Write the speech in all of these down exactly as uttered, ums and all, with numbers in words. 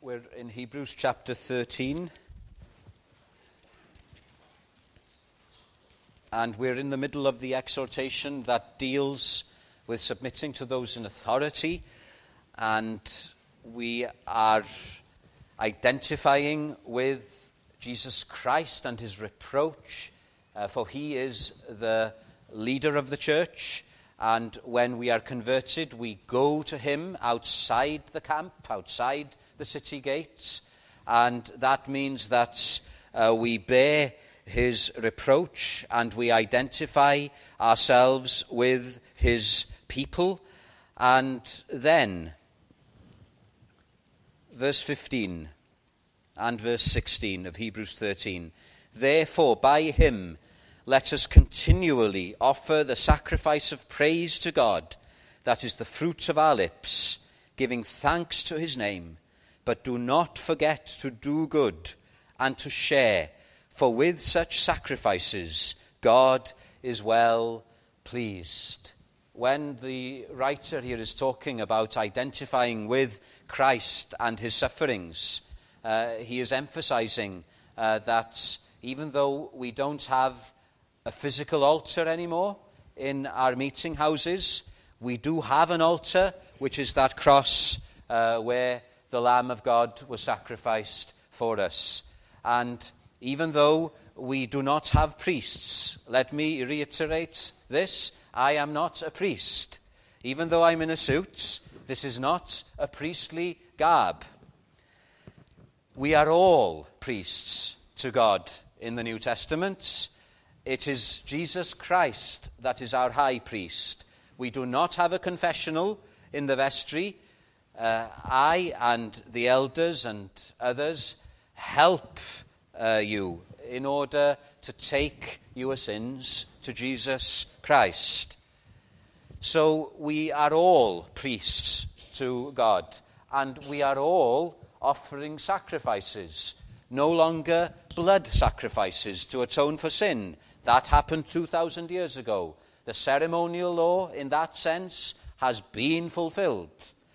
We're in Hebrews chapter thirteen, and we're in the middle of the exhortation that deals with submitting to those in authority, and we are identifying with Jesus Christ and his reproach, uh, for he is the leader of the church. And when we are converted, we go to him outside the camp, outside the city gates. And that means that uh, we bear his reproach and we identify ourselves with his people. And then, verse fifteen and verse sixteen of Hebrews thirteen, therefore by him let us continually offer the sacrifice of praise to God, that is the fruit of our lips, giving thanks to his name. But do not forget to do good and to share, for with such sacrifices God is well pleased. When the writer here is talking about identifying with Christ and his sufferings, uh, he is emphasizing uh, that even though we don't have a physical altar anymore in our meeting houses, we do have an altar, which is that cross uh, where the Lamb of God was sacrificed for us. And even though we do not have priests, let me reiterate this, I am not a priest. Even though I'm in a suit, this is not a priestly garb. We are all priests to God in the New Testament. It is Jesus Christ that is our high priest. We do not have a confessional in the vestry. Uh, I and the elders and others help uh, you in order to take your sins to Jesus Christ. So we are all priests to God, and we are all offering sacrifices, no longer blood sacrifices to atone for sin. That happened two thousand years ago. The ceremonial law, in that sense, has been fulfilled.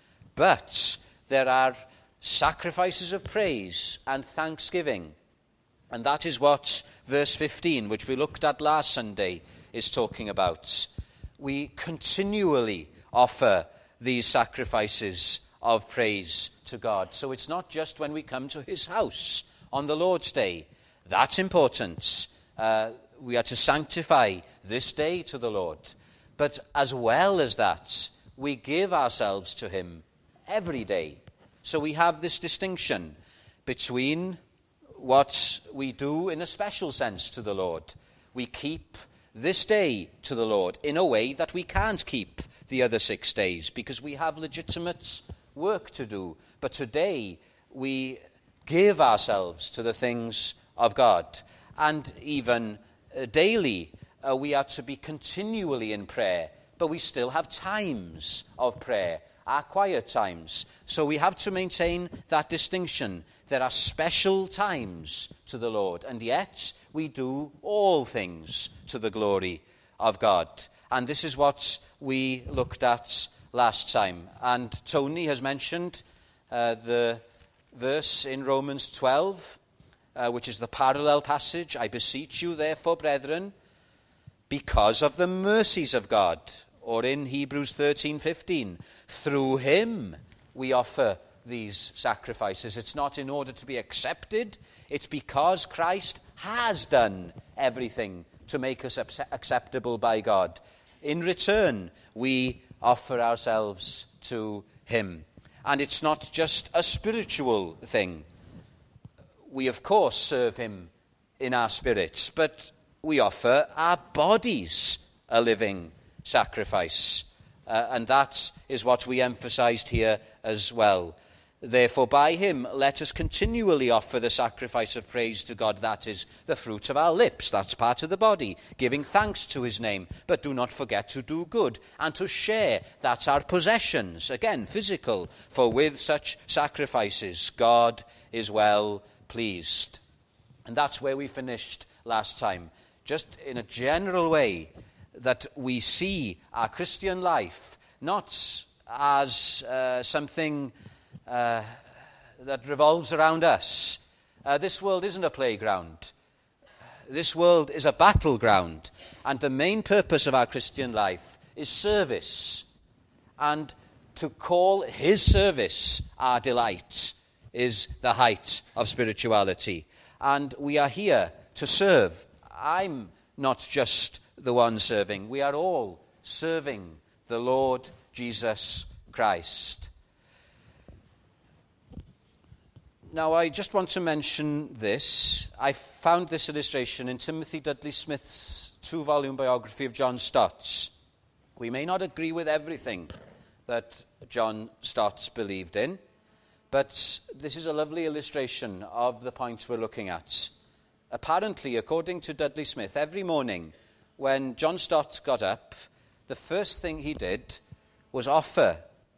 But there are sacrifices of praise and thanksgiving. And that is what verse fifteen, which we looked at last Sunday, is talking about. We continually offer these sacrifices of praise to God. So it's not just when we come to his house on the Lord's Day. That's important. Uh, we are to sanctify this day to the Lord. But as well as that, we give ourselves to him every day. So we have this distinction between what we do in a special sense to the Lord. We keep this day to the Lord in a way that we can't keep the other six days because we have legitimate work to do. But today we give ourselves to the things of God. And even uh, daily uh, we are to be continually in prayer, but we still have times of prayer, our quiet times. So we have to maintain that distinction. There are special times to the Lord, and yet we do all things to the glory of God. And this is what we looked at last time. And Tony has mentioned uh, the verse in Romans twelve, uh, which is the parallel passage. I beseech you, therefore, brethren, because of the mercies of God, or in Hebrews thirteen fifteen, through him we offer these sacrifices. It's not in order to be accepted. It's because Christ has done everything to make us acceptable by God. In return, we offer ourselves to him. And it's not just a spiritual thing. We, of course, serve him in our spirits, but we offer our bodies a living sacrifice. Uh, and that is what we emphasized here as well. Therefore, by him, let us continually offer the sacrifice of praise to God. That is the fruit of our lips. That's part of the body, giving thanks to his name. But do not forget to do good and to share. That's our possessions. Again, physical. For with such sacrifices, God is well pleased. And that's where we finished last time. Just in a general way, that we see our Christian life not as uh, something uh, that revolves around us. Uh, this world isn't a playground. This world is a battleground. And the main purpose of our Christian life is service. And to call his service our delight is the height of spirituality. And we are here to serve. I'm not just the one serving. We are all serving the Lord Jesus Christ. Now, I just want to mention this. I found this illustration in Timothy Dudley Smith's two-volume biography of John Stott. We may not agree with everything that John Stott believed in, but this is a lovely illustration of the point we're looking at. Apparently, according to Dudley Smith, every morning when John Stott got up, the first thing he did was offer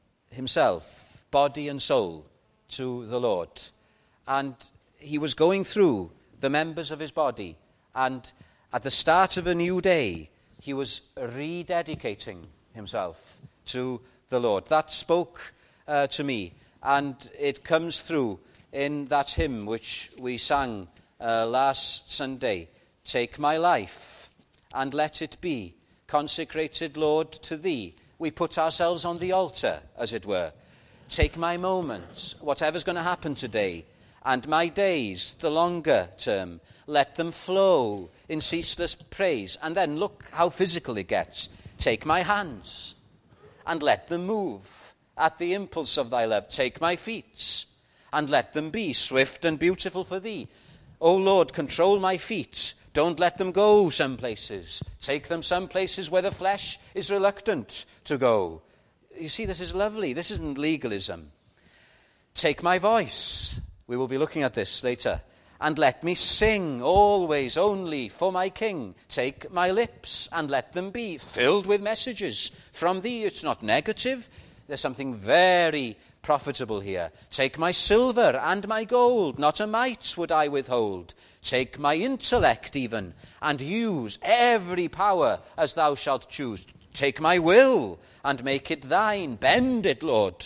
himself, body and soul, to the Lord. And he was going through the members of his body, and at the start of a new day, he was rededicating himself to the Lord. That spoke uh, to me, and it comes through in that hymn which we sang uh, last Sunday, "Take my life and let it be consecrated, Lord, to thee." We put ourselves on the altar, as it were. Take my moments, whatever's going to happen today, and my days, the longer term, let them flow in ceaseless praise. And then look how physical it gets. Take my hands and let them move at the impulse of thy love. Take my feet and let them be swift and beautiful for thee. O Lord, control my feet. Don't let them go some places. Take them some places where the flesh is reluctant to go. You see, this is lovely. This isn't legalism. Take my voice. We will be looking at this later. And let me sing always only for my King. Take my lips and let them be filled with messages from thee. It's not negative. There's something very profitable here. Take my silver and my gold. Not a mite would I withhold. Take my intellect even, and use every power as thou shalt choose. Take my will and make it thine. Bend it, Lord.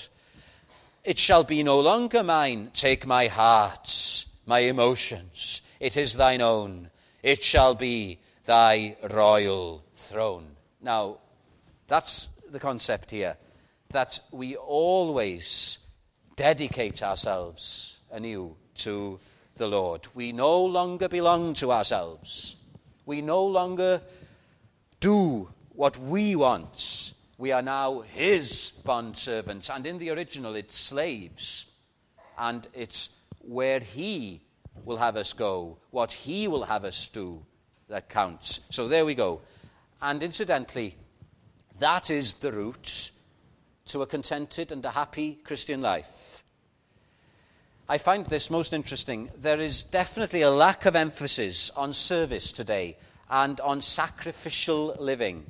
It shall be no longer mine. Take my heart, my emotions. It is thine own. It shall be thy royal throne. Now, that's the concept here, that we always dedicate ourselves anew to the Lord. We no longer belong to ourselves. We no longer do what we want. We are now his bondservants. And in the original, it's slaves. And it's where he will have us go, what he will have us do, that counts. So there we go. And incidentally, that is the route to a contented and a happy Christian life. I find this most interesting. There is definitely a lack of emphasis on service today and on sacrificial living.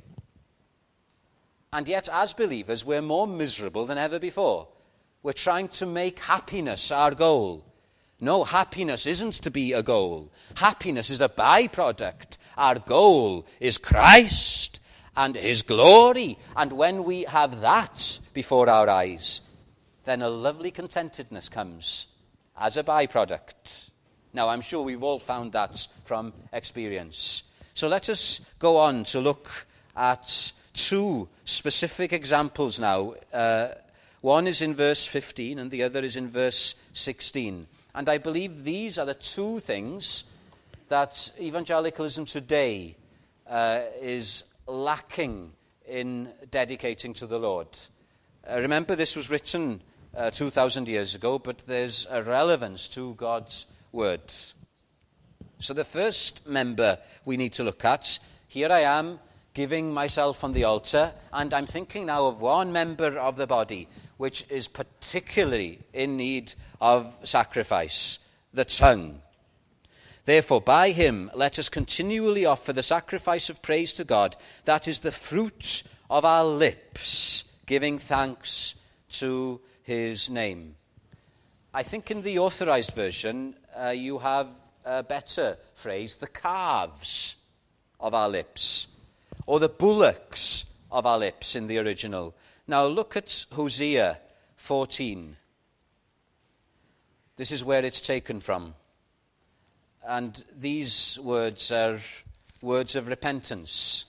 And yet, as believers, we're more miserable than ever before. We're trying to make happiness our goal. No, happiness isn't to be a goal. Happiness is a byproduct. Our goal is Christ and his glory. And when we have that before our eyes, then a lovely contentedness comes as a byproduct. Now, I'm sure we've all found that from experience. So let us go on to look at two specific examples now. Uh, one is in verse fifteen and the other is in verse sixteen. And I believe these are the two things that evangelicalism today uh, is lacking in dedicating to the Lord. Uh, remember, this was written uh, two thousand years ago, but there's a relevance to God's word. So the first member we need to look at, here I am giving myself on the altar, and I'm thinking now of one member of the body which is particularly in need of sacrifice, the tongue. Therefore, by him, let us continually offer the sacrifice of praise to God. That is the fruit of our lips, giving thanks to his name. I think in the authorized version, uh, you have a better phrase, the calves of our lips, or the bullocks of our lips in the original. Now look at Hosea fourteen. This is where it's taken from. And these words are words of repentance.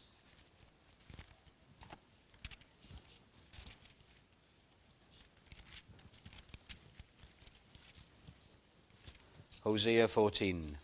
Hosea fourteen.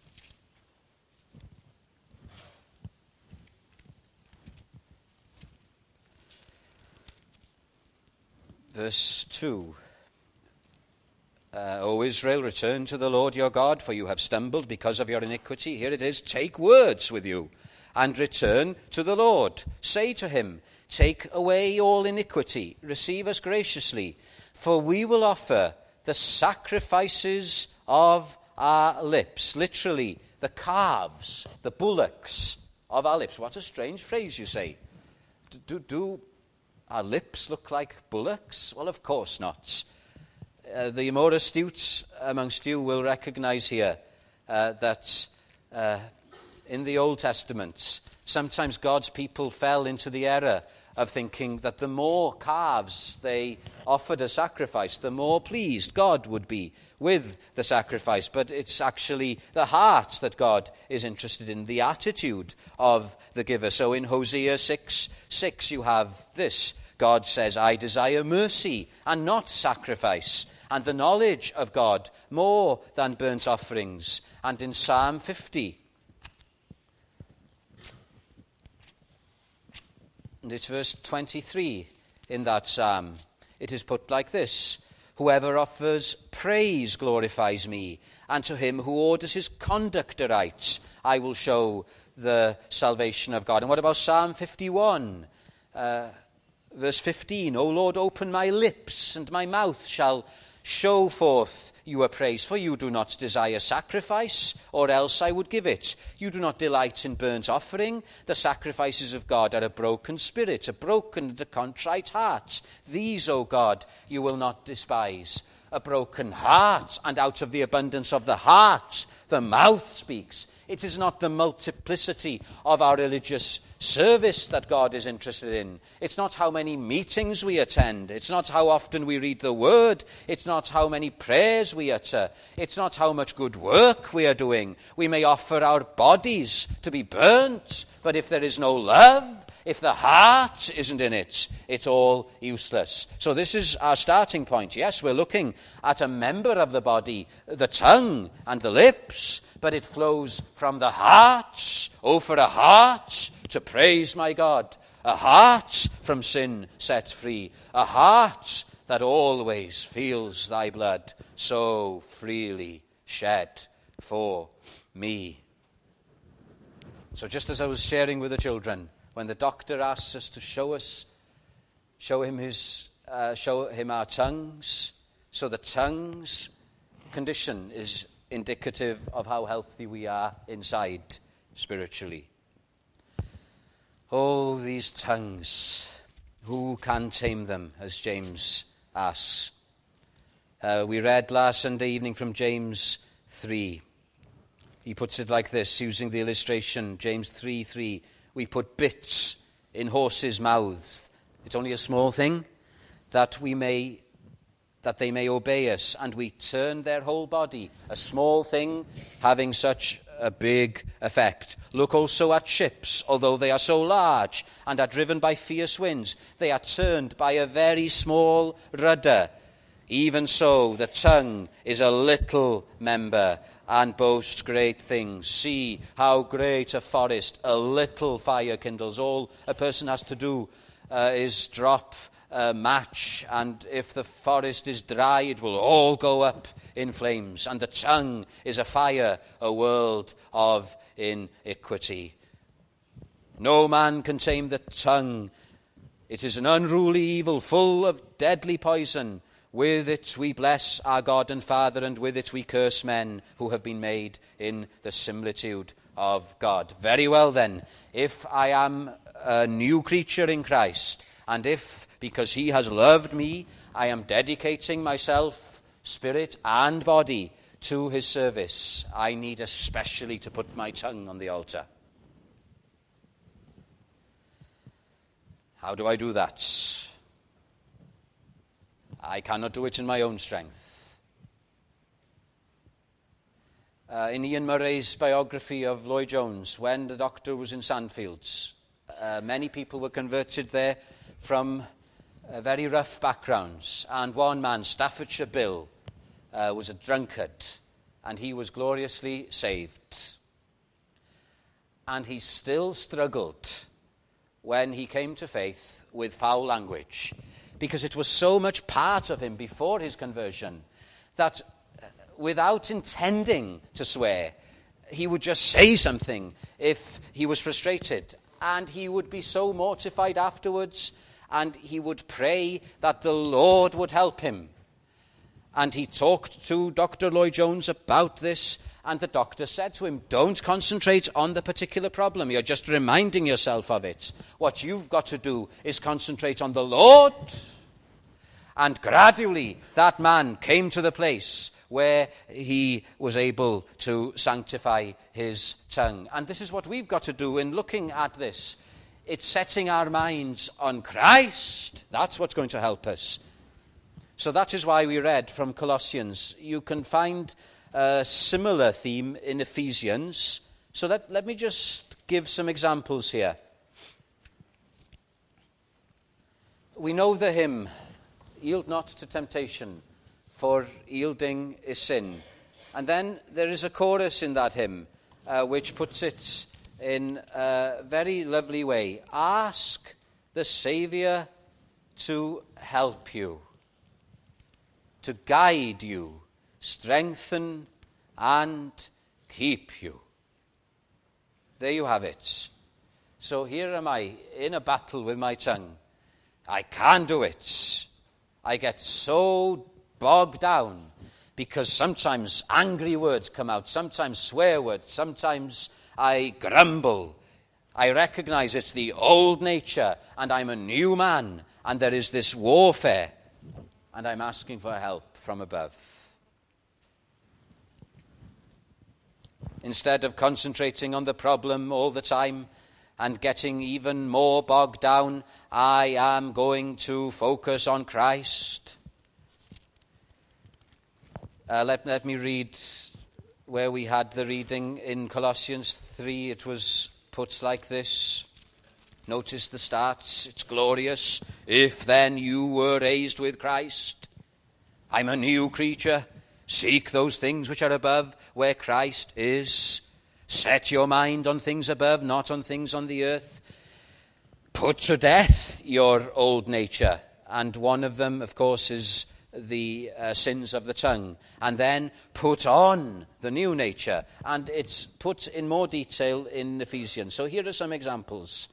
Verse two. Uh, o Israel, return to the Lord your God, for you have stumbled because of your iniquity. Here it is, take words with you, and return to the Lord. Say to him, take away all iniquity, receive us graciously, for we will offer the sacrifices of our lips. Literally, the calves, the bullocks of our lips. What a strange phrase, you say. Do, do our lips look like bullocks? Well, of course not. Uh, the more astute amongst you will recognize here uh, that uh, in the Old Testament, sometimes God's people fell into the error of thinking that the more calves they offered a sacrifice, the more pleased God would be with the sacrifice. But it's actually the heart that God is interested in, the attitude of the giver. So in Hosea six six you have this. God says, I desire mercy and not sacrifice, and the knowledge of God more than burnt offerings. And in Psalm fifty, and it's verse twenty-three in that psalm, it is put like this: whoever offers praise glorifies me, and to him who orders his conduct aright, I will show the salvation of God. And what about Psalm fifty-one? Uh, verse fifteen, O Lord, open my lips, and my mouth shall show forth your praise. For you do not desire sacrifice, or else I would give it. You do not delight in burnt offering. The sacrifices of God are a broken spirit, a broken and a contrite heart. These, O God, you will not despise. A broken heart, and out of the abundance of the heart, the mouth speaks. It is not the multiplicity of our religious service that God is interested in. It's not how many meetings we attend. It's not how often we read the word. It's not how many prayers we utter. It's not how much good work we are doing. We may offer our bodies to be burnt, but if there is no love, if the heart isn't in it, it's all useless. So this is our starting point. Yes, we're looking at a member of the body, the tongue and the lips, but it flows from the heart. Oh, for a heart to praise my God, a heart from sin set free, a heart that always feels thy blood so freely shed for me. So just as I was sharing with the children, when the doctor asks us to show us, show him his, uh, show him our tongues, so the tongue's condition is indicative of how healthy we are inside spiritually. Oh, these tongues, who can tame them, as James asks. Uh, we read last Sunday evening from James three. He puts it like this, using the illustration, James three three. We put bits in horses' mouths. It's only a small thing, that we may, that they may obey us, and we turn their whole body. A small thing having such a big effect. Look also at ships, although they are so large and are driven by fierce winds, they are turned by a very small rudder. Even so, the tongue is a little member and boasts great things. See how great a forest a little fire kindles. All a person has to do uh, is drop a match, and if the forest is dry, it will all go up in flames. And the tongue is a fire, a world of iniquity. No man can tame the tongue. It is an unruly evil, full of deadly poison. With it we bless our God and Father, and with it we curse men who have been made in the similitude of God. Very well then, if I am a new creature in Christ, and if, because he has loved me, I am dedicating myself, spirit and body, to his service, I need especially to put my tongue on the altar. How do I do that? I cannot do it in my own strength. Uh, in Ian Murray's biography of Lloyd Jones, when the doctor was in Sandfields, uh, many people were converted there from uh, very rough backgrounds. And one man, Staffordshire Bill, uh, was a drunkard, and he was gloriously saved. And he still struggled when he came to faith with foul language, because it was so much part of him before his conversion that without intending to swear, he would just say something if he was frustrated. And he would be so mortified afterwards, and he would pray that the Lord would help him. And he talked to Doctor Lloyd Jones about this, and the doctor said to him, don't concentrate on the particular problem. You're just reminding yourself of it. What you've got to do is concentrate on the Lord. And gradually, that man came to the place where he was able to sanctify his tongue. And this is what we've got to do in looking at this. It's setting our minds on Christ. That's what's going to help us. So that is why we read from Colossians. You can find a similar theme in Ephesians. So that, let me just give some examples here. We know the hymn, "Yield not to temptation, for yielding is sin." And then there is a chorus in that hymn uh, which puts it in a very lovely way. Ask the Saviour to help you, to guide you, strengthen and keep you. There you have it. So here am I in a battle with my tongue. I can't do it. I get so bogged down because sometimes angry words come out, sometimes swear words, sometimes I grumble. I recognize it's the old nature and I'm a new man and there is this warfare and I'm asking for help from above. Instead of concentrating on the problem all the time and getting even more bogged down, I am going to focus on Christ. Uh, let, let me read where we had the reading in Colossians three. It was put like this. Notice the starts. It's glorious. If then you were raised with Christ, I'm a new creature. Seek those things which are above, where Christ is. Set your mind on things above, not on things on the earth. Put to death your old nature. And one of them, of course, is the uh, sins of the tongue. And then put on the new nature. And it's put in more detail in Ephesians. So here are some examples.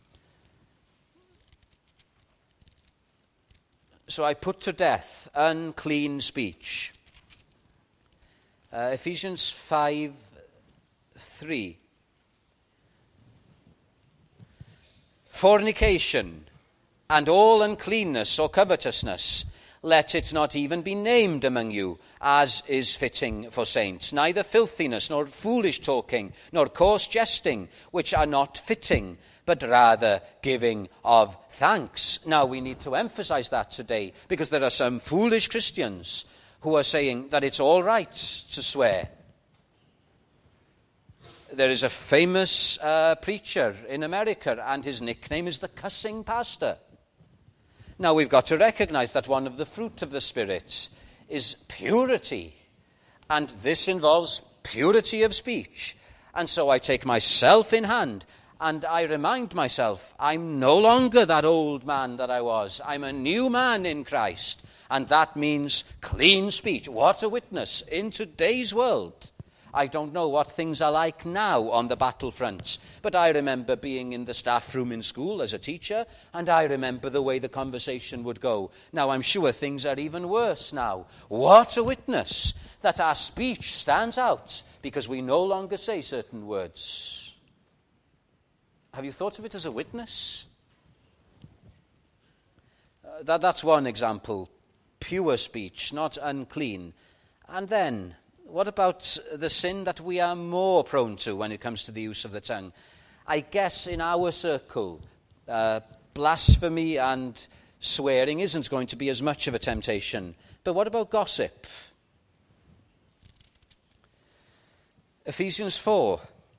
So I put to death unclean speech. Uh, Ephesians five three. Fornication and all uncleanness or covetousness, let it not even be named among you, as is fitting for saints. Neither filthiness, nor foolish talking, nor coarse jesting, which are not fitting, but rather giving of thanks. Now we need to emphasize that today, because there are some foolish Christians who are saying that it's all right to swear. There is a famous uh, preacher in America, and his nickname is the Cussing Pastor. Now, we've got to recognize that one of the fruit of the Spirit is purity, and this involves purity of speech. And so I take myself in hand, and I remind myself, I'm no longer that old man that I was. I'm a new man in Christ, and that means clean speech. What a witness in today's world. I don't know what things are like now on the battlefront, but I remember being in the staff room in school as a teacher, and I remember the way the conversation would go. Now, I'm sure things are even worse now. What a witness that our speech stands out because we no longer say certain words. Have you thought of it as a witness? Uh, that, that's one example. Pure speech, not unclean. And then, what about the sin that we are more prone to when it comes to the use of the tongue? I guess in our circle, uh, blasphemy and swearing isn't going to be as much of a temptation. But what about gossip? Ephesians four,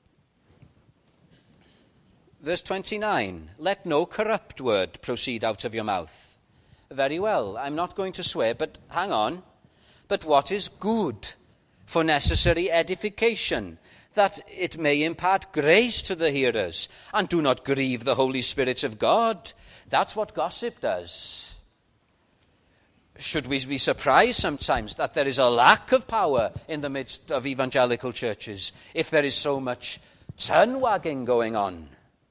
verse twenty-nine. Let no corrupt word proceed out of your mouth. Very well, I'm not going to swear, but hang on. But what is good for necessary edification, that it may impart grace to the hearers, and do not grieve the Holy Spirit of God. That's what gossip does. Should we be surprised sometimes that there is a lack of power in the midst of evangelical churches if there is so much tongue-wagging going on?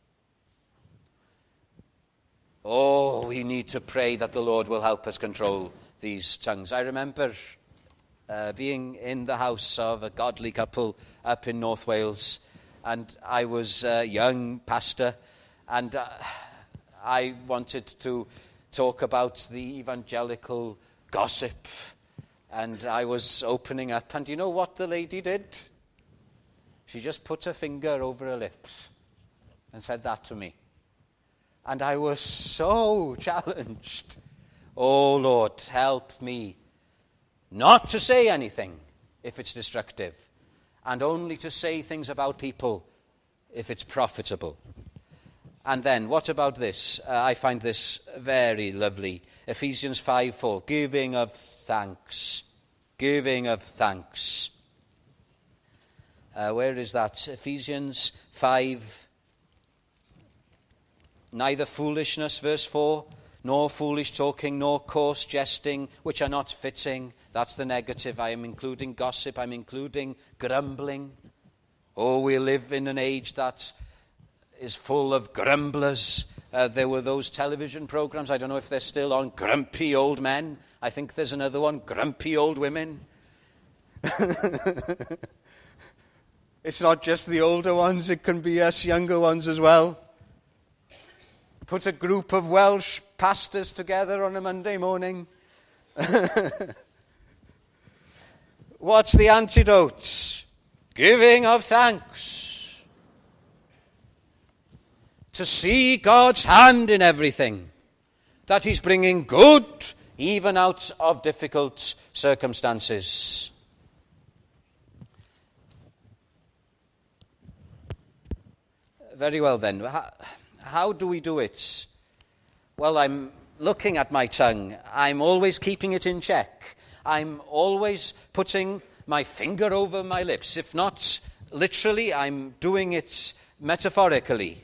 Oh, we need to pray that the Lord will help us control these tongues. I remember uh, being in the house of a godly couple up in North Wales, and I was a young pastor, and uh, I wanted to talk about the evangelical gossip, and I was opening up, and you know what the lady did? She just put her finger over her lips and said that to me. And I was so challenged. Oh, Lord, help me not to say anything if it's destructive, and only to say things about people if it's profitable. And then, what about this? Uh, I find this very lovely. Ephesians five four, giving of thanks. Giving of thanks. Uh, where is that? Ephesians five. Neither foolishness, verse four, nor foolish talking, nor coarse jesting, which are not fitting. That's the negative. I am including gossip. I'm including grumbling. Oh, we live in an age that is full of grumblers. Uh, there were those television programs, I don't know if they're still on, Grumpy Old Men. I think there's another one, Grumpy Old Women. It's not just the older ones, it can be us younger ones as well. Put a group of Welsh pastors together on a Monday morning. What's the antidote? Giving of thanks. To see God's hand in everything, that he's bringing good even out of difficult circumstances. Very well then, how, how do we do it? Well, I'm looking at my tongue. I'm always keeping it in check. I'm always putting my finger over my lips. If not literally, I'm doing it metaphorically.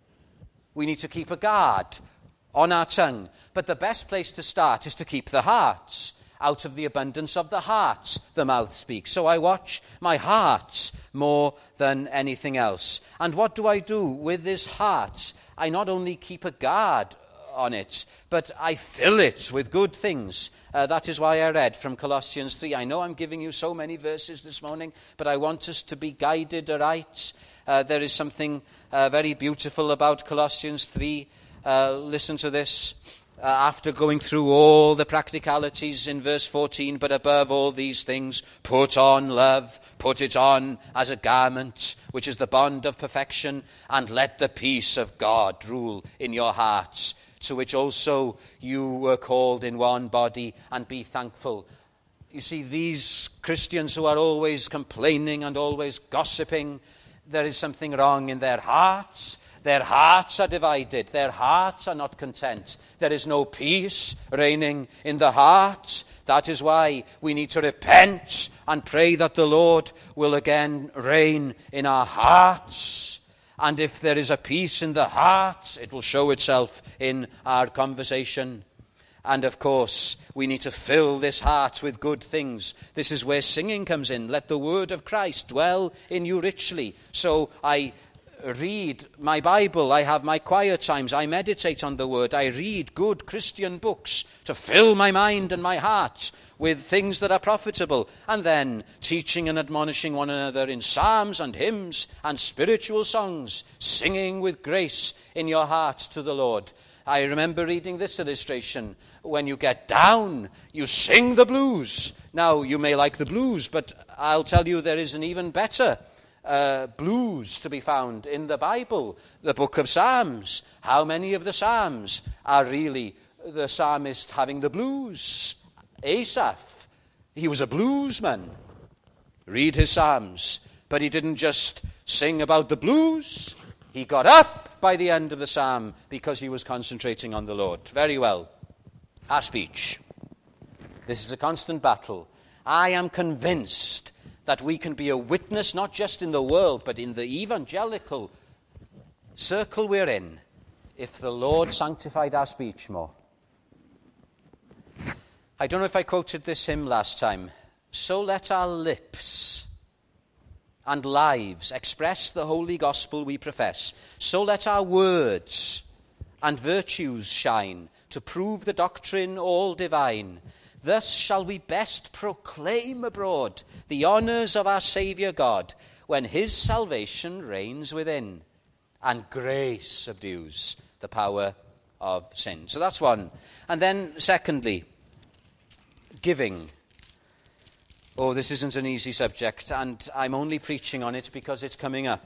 We need to keep a guard on our tongue. But the best place to start is to keep the heart. Out of the abundance of the heart, the mouth speaks. So I watch my heart more than anything else. And what do I do with this heart? I not only keep a guard on it, but I fill it with good things. Uh, that is why I read from Colossians three. I know I'm giving you so many verses this morning, but I want us to be guided aright. Uh, there is something uh, very beautiful about Colossians three. Uh, listen to this. Uh, after going through all the practicalities in verse fourteen, but above all these things, put on love, put it on as a garment, which is the bond of perfection, and let the peace of God rule in your hearts, to which also you were called in one body, and be thankful. You see, these Christians who are always complaining and always gossiping, there is something wrong in their hearts. Their hearts are divided. Their hearts are not content. There is no peace reigning in the heart. That is why we need to repent and pray that the Lord will again reign in our hearts. And if there is a peace in the heart, it will show itself in our conversation. And of course, we need to fill this heart with good things. This is where singing comes in. Let the word of Christ dwell in you richly. So I read my Bible, I have my quiet times, I meditate on the word, I read good Christian books to fill my mind and my heart with things that are profitable, and then teaching and admonishing one another in psalms and hymns and spiritual songs, singing with grace in your heart to the Lord. I remember reading this illustration. When you get down, you sing the blues. Now, you may like the blues, but I'll tell you there is an even better Uh, blues to be found in the Bible, the book of Psalms. How many of the Psalms are really the psalmist having the blues? Asaph, he was a bluesman. Read his Psalms. But he didn't just sing about the blues. He got up by the end of the psalm because he was concentrating on the Lord. Very well. Our speech. This is a constant battle. I am convinced that we can be a witness not just in the world, but in the evangelical circle we're in, if the Lord sanctified our speech more. I don't know if I quoted this hymn last time. So let our lips and lives express the holy gospel we profess. So let our words and virtues shine to prove the doctrine all divine. Thus shall we best proclaim abroad the honours of our Saviour God, when his salvation reigns within, and grace subdues the power of sin. So that's one. And then secondly, giving. Oh, this isn't an easy subject, and I'm only preaching on it because it's coming up.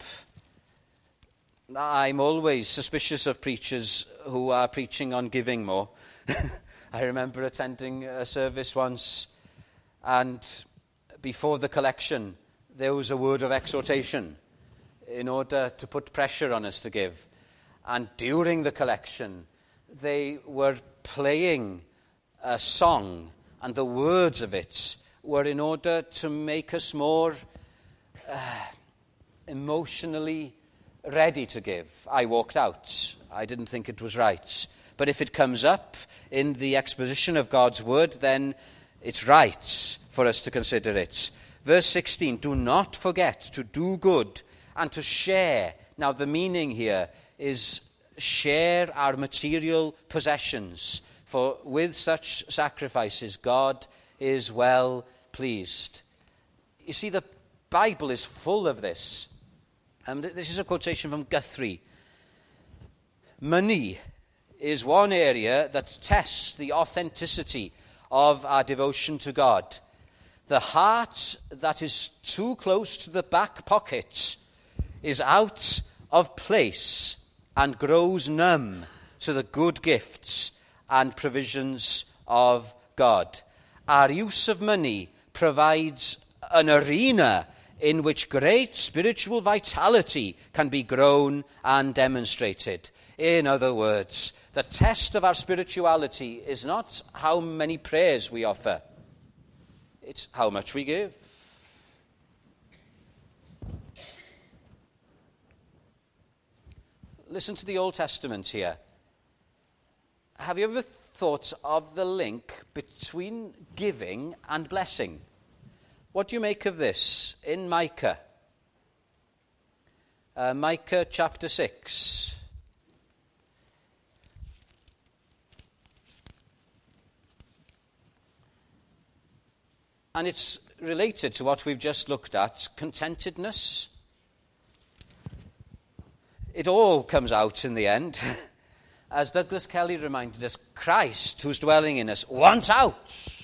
I'm always suspicious of preachers who are preaching on giving more. I remember attending a service once, and before the collection, there was a word of exhortation in order to put pressure on us to give. And during the collection, they were playing a song, and the words of it were in order to make us more uh, emotionally ready to give. I walked out. I didn't think it was right. But if it comes up in the exposition of God's word, then it's right for us to consider it. Verse sixteen, do not forget to do good and to share. Now the meaning here is share our material possessions, for with such sacrifices God is well pleased. You see, the Bible is full of this. Um, this is a quotation from Guthrie. Money is one area that tests the authenticity of our devotion to God. The heart that is too close to the back pocket is out of place and grows numb to the good gifts and provisions of God. Our use of money provides an arena in which great spiritual vitality can be grown and demonstrated. In other words, the test of our spirituality is not how many prayers we offer, it's how much we give. Listen to the Old Testament here. Have you ever thought of the link between giving and blessing? What do you make of this in Micah? Uh, Micah chapter six. And it's related to what we've just looked at, contentedness. It all comes out in the end. As Douglas Kelly reminded us, Christ, who's dwelling in us, wants out.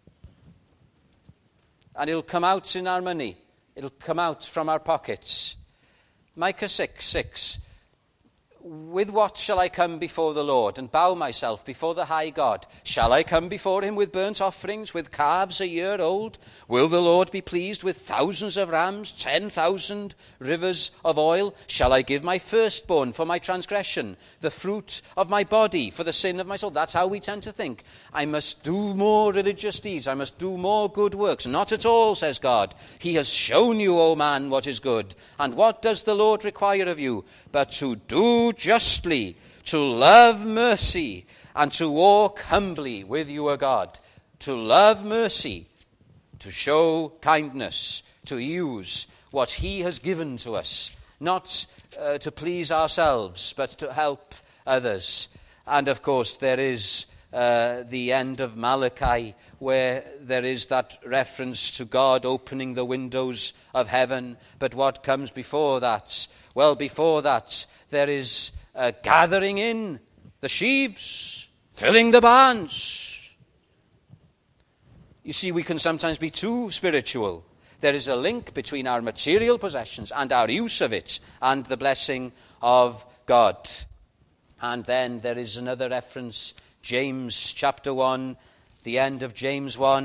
And it'll come out in our money. It'll come out from our pockets. Micah six, six. With what shall I come before the Lord and bow myself before the high God? Shall I come before him with burnt offerings, with calves a year old? Will the Lord be pleased with thousands of rams, ten thousand rivers of oil? Shall I give my firstborn for my transgression, the fruit of my body for the sin of my soul? That's how we tend to think. I must do more religious deeds. I must do more good works. Not at all, says God. He has shown you, O man, what is good. And what does the Lord require of you? But to do justly, to love mercy, and to walk humbly with your God. To love mercy, to show kindness, to use what he has given to us, not uh, to please ourselves, but to help others. And of course, there is uh, the end of Malachi, where there is that reference to God opening the windows of heaven. But what comes before that? Well, before that, there is a gathering in the sheaves, filling the barns. You see, we can sometimes be too spiritual. There is a link between our material possessions and our use of it and the blessing of God. And then there is another reference, James chapter one, the end of James one.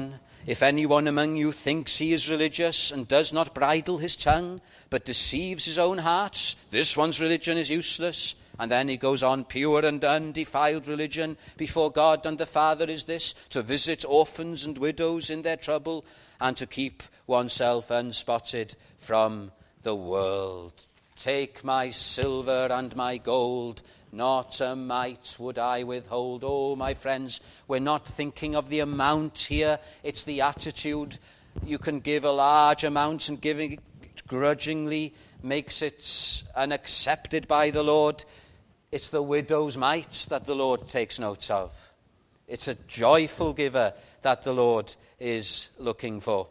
If anyone among you thinks he is religious and does not bridle his tongue, but deceives his own heart, this one's religion is useless. And then he goes on, pure and undefiled religion before God and the Father is this, to visit orphans and widows in their trouble, and to keep oneself unspotted from the world. Take my silver and my gold, not a mite would I withhold. Oh, my friends, we're not thinking of the amount here. It's the attitude. You can give a large amount, and giving it grudgingly makes it unaccepted by the Lord. It's the widow's mite that the Lord takes note of. It's a joyful giver that the Lord is looking for.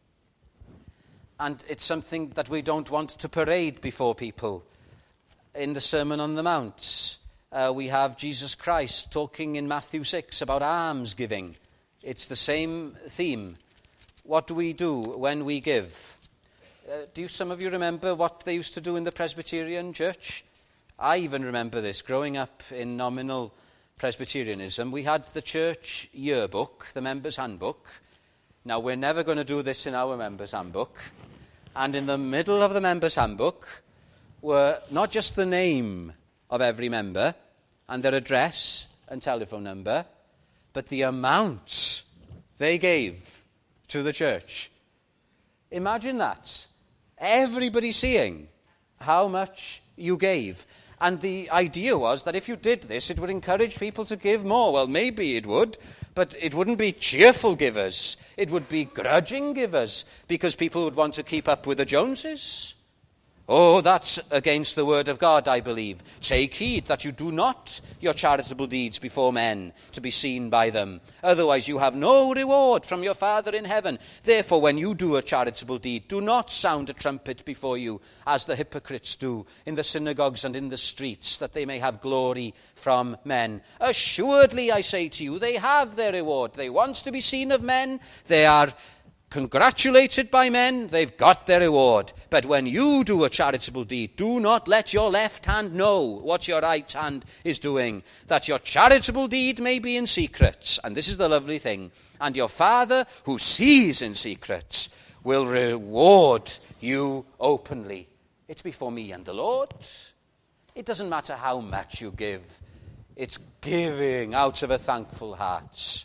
And it's something that we don't want to parade before people. In the Sermon on the Mount, uh, we have Jesus Christ talking in Matthew six about alms giving. It's the same theme. What do we do when we give? Uh, do you, some of you remember what they used to do in the Presbyterian church? I even remember this. Growing up in nominal Presbyterianism, we had the church yearbook, the members' handbook. Now, we're never going to do this in our members' handbook. And in the middle of the members' handbook were not just the name of every member and their address and telephone number, but the amount they gave to the church. Imagine that. Everybody seeing how much you gave. And the idea was that if you did this, it would encourage people to give more. Well, maybe it would, but it wouldn't be cheerful givers. It would be grudging givers, because people would want to keep up with the Joneses. Oh, that's against the word of God, I believe. Take heed that you do not your charitable deeds before men to be seen by them. Otherwise you have no reward from your Father in heaven. Therefore, when you do a charitable deed, do not sound a trumpet before you, as the hypocrites do in the synagogues and in the streets, that they may have glory from men. Assuredly, I say to you, they have their reward. They want to be seen of men. They are congratulated by men, they've got their reward. But when you do a charitable deed, do not let your left hand know what your right hand is doing, that your charitable deed may be in secret. And this is the lovely thing. And your Father, who sees in secret, will reward you openly. It's before me and the Lord. It doesn't matter how much you give. It's giving out of a thankful heart.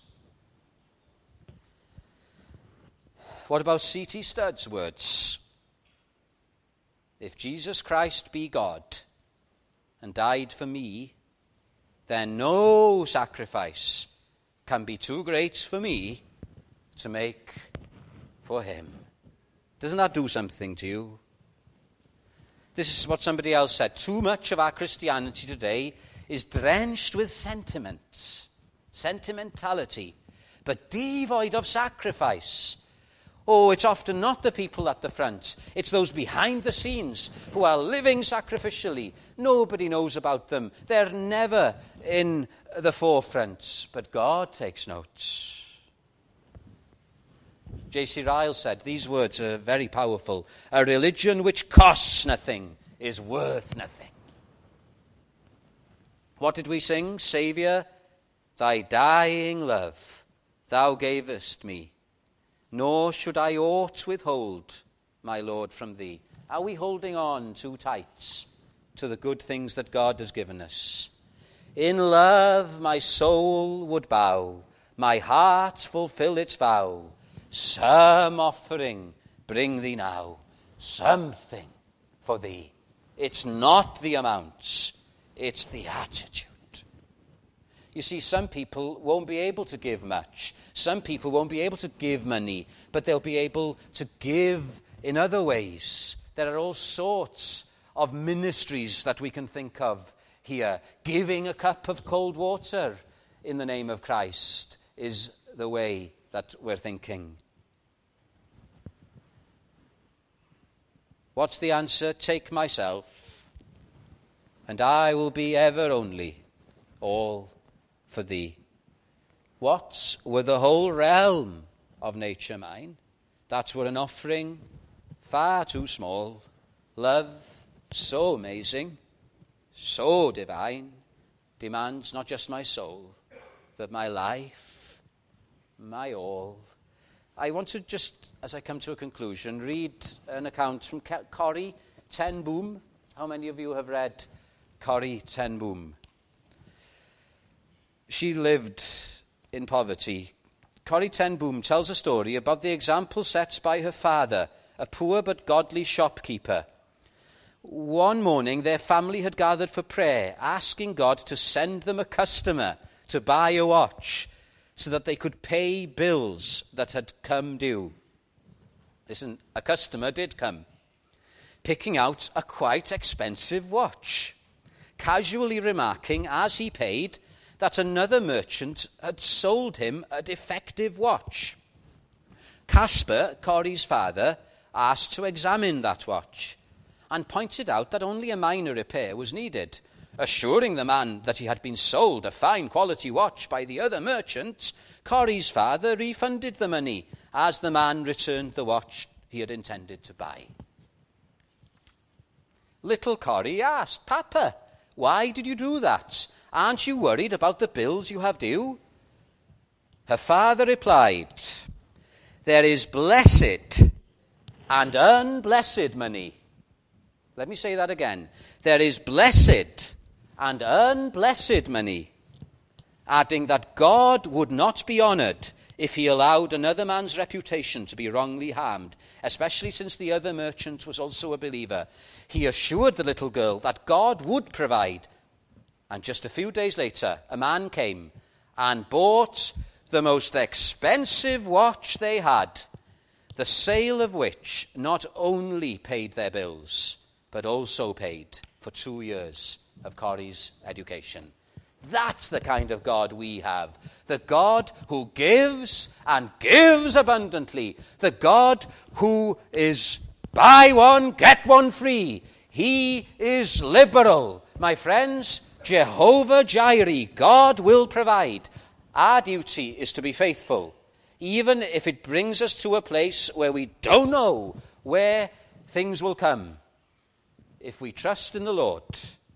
What about C T Studd's words? If Jesus Christ be God and died for me, then no sacrifice can be too great for me to make for him. Doesn't that do something to you? This is what somebody else said. Too much of our Christianity today is drenched with sentiment, sentimentality, but devoid of sacrifice. Oh, it's often not the people at the front. It's those behind the scenes who are living sacrificially. Nobody knows about them. They're never in the forefront. But God takes note. J C Ryle said, these words are very powerful. A religion which costs nothing is worth nothing. What did we sing? Saviour, thy dying love thou gavest me. Nor should I aught withhold, my Lord, from thee. Are we holding on too tight to the good things that God has given us? In love my soul would bow, my heart fulfill its vow. Some offering bring thee now, something for thee. It's not the amounts, it's the attitude. You see, some people won't be able to give much. Some people won't be able to give money, but they'll be able to give in other ways. There are all sorts of ministries that we can think of here. Giving a cup of cold water in the name of Christ is the way that we're thinking. What's the answer? Take myself, and I will be ever only all for thee. What were the whole realm of nature mine? That were an offering far too small. Love so amazing, so divine, demands not just my soul, but my life, my all. I want to just, as I come to a conclusion, read an account from Corrie ten Boom. How many of you have read Corrie ten Boom? She lived in poverty. Corrie ten Boom tells a story about the example set by her father, a poor but godly shopkeeper. One morning, their family had gathered for prayer, asking God to send them a customer to buy a watch so that they could pay bills that had come due. Listen, a customer did come, picking out a quite expensive watch, casually remarking as he paid that another merchant had sold him a defective watch. Caspar, Corrie's father, asked to examine that watch and pointed out that only a minor repair was needed, assuring the man that he had been sold a fine quality watch by the other merchant. Corrie's father refunded the money as the man returned the watch he had intended to buy. Little Corrie asked, "Papa, why did you do that? Aren't you worried about the bills you have due?" Her father replied, "There is blessed and unblessed money." Let me say that again. There is blessed and unblessed money, adding that God would not be honoured if he allowed another man's reputation to be wrongly harmed, especially since the other merchant was also a believer. He assured the little girl that God would provide. And just a few days later, a man came and bought the most expensive watch they had, the sale of which not only paid their bills, but also paid for two years of Corrie's education. That's the kind of God we have. The God who gives and gives abundantly. The God who is buy one, get one free. He is liberal. My friends, Jehovah Jireh, God will provide. Our duty is to be faithful, even if it brings us to a place where we don't know where things will come. If we trust in the Lord,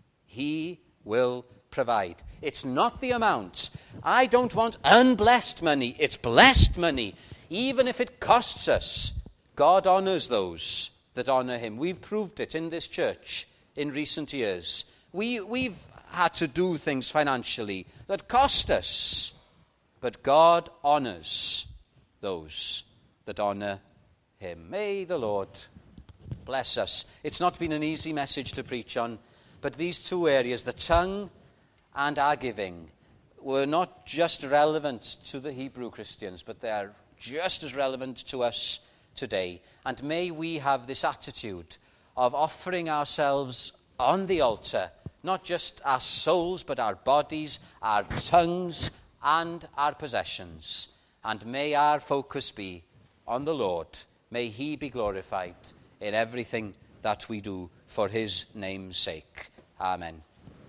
he will provide. It's not the amount. I don't want unblessed money. It's blessed money. Even if it costs us, God honours those that honour him. We've proved it in this church in recent years. We, we've had to do things financially that cost us. But God honours those that honour him. May the Lord bless us. It's not been an easy message to preach on, but these two areas, the tongue and our giving, were not just relevant to the Hebrew Christians, but they are just as relevant to us today. And may we have this attitude of offering ourselves on the altar, not just our souls, but our bodies, our tongues, and our possessions. And may our focus be on the Lord. May he be glorified in everything that we do for his name's sake. Amen.